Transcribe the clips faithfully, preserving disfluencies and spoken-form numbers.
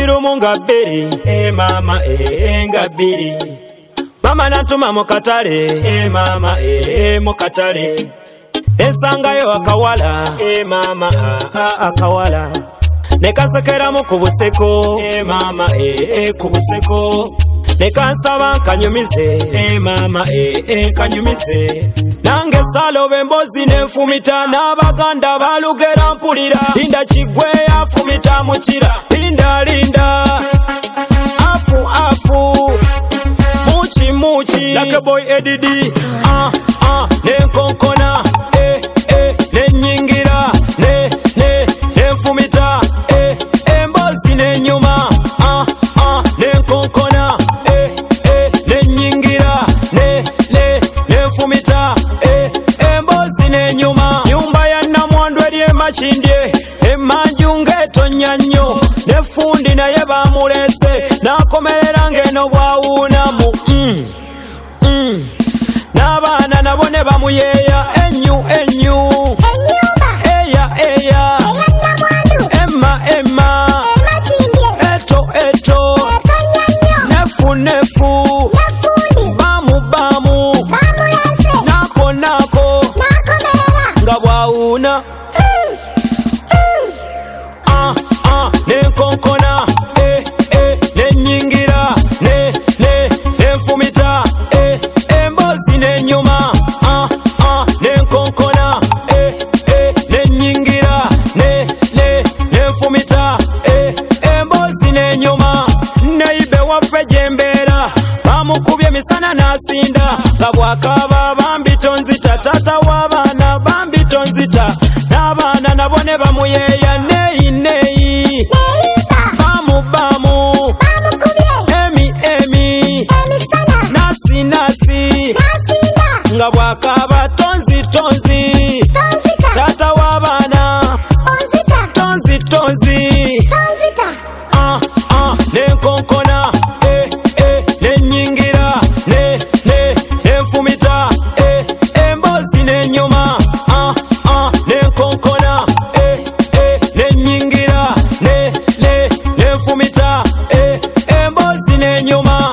lumu nga bbiri, e mama e nga bbiri. Mama natuma mu katale, e mama e mu katale. Ensangayo akawala, e mama a akawala. Ne kasekeramu ku buseko, e mama e ku buseko. Ne kansaba kanyumize, e mama e kanyumize. Nange salobe mbozi nenfumita n'abaganda balugera mpulira. Linda Kigwe afumita mukira, linda linda afu afu muchi muchi like boy Edidi. Ah ah nenkonkona eh eh nenyingira ne ne nenfumita eh embozi nenyuma. Ah ah nenkonkona eh eh nenyingira ne ne nenfumita eh embozi nenyuma. Nyumba ya Namwandu eri Makindye emanju ng'etonya nnyo, nefundi naye bamulese n'akomerera ng'eno bwawuunamu. mm. mm. N'abaana nabo ne bamuyeeya enyu enyu eya eya emma emma eto eto nefu nefu bamu bamu nako nako nga bwawuuna. Ah ah nenkonkona eh eh nenyingira ne ne nenfumita eh embozi nenyuma. Ah ah nenkonkona eh eh nenyingira ne ne nenfumita eh embozi nenyuma. Neibe waffe gyembeera bamukubye misana n'asinda nga bw'akaaba bambi tonzita. Taata w'abaana bambi tonzita, n'abaana nabo ne bamuyeeya neyi neyi bamu bamu emi emi nasi nasi nga bw'akaaba tonzi tonzi. Taata w'abaana tonzi tonzi. Ah ah nenkonkona eh eh nenyingira ne ne nenfumita eh embozi nenyuma. Ah ah nenkonkona eh eh nenyingira ne ne nenfumita eh embozi nenyuma.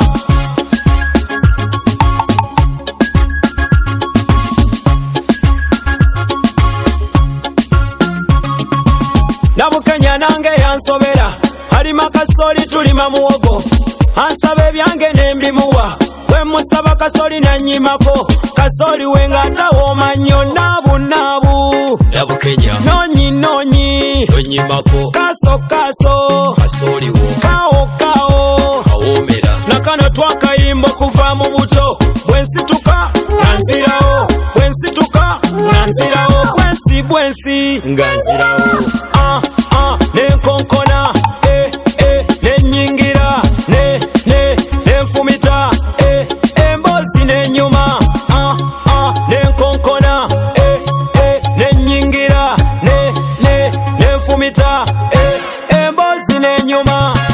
Nabukenya nange yansobera, alima kasoli tulima muwogo. Ansaba ebyange nembimuwa, bwe musaba kasoli nanyimako. Kasoli wenga atawooma nnyo naabu naabu. Nabukenya nonyi nonyi tonyimako. Kaso kaso Kasoli wo kao kao kawoomera. Nakano twakayimba okuva mu buto. Bwensituka nganzirawo, bwensituka nganzirawo, bwensi bwensi Nganzirawo. Ah ah nenkonkona eh eh nenyingira ne ne nenfumita eh embozi nenyuma. Ah ah nenkonkona eh eh nenyingira ne ne nenfumita eh embozi nenyuma.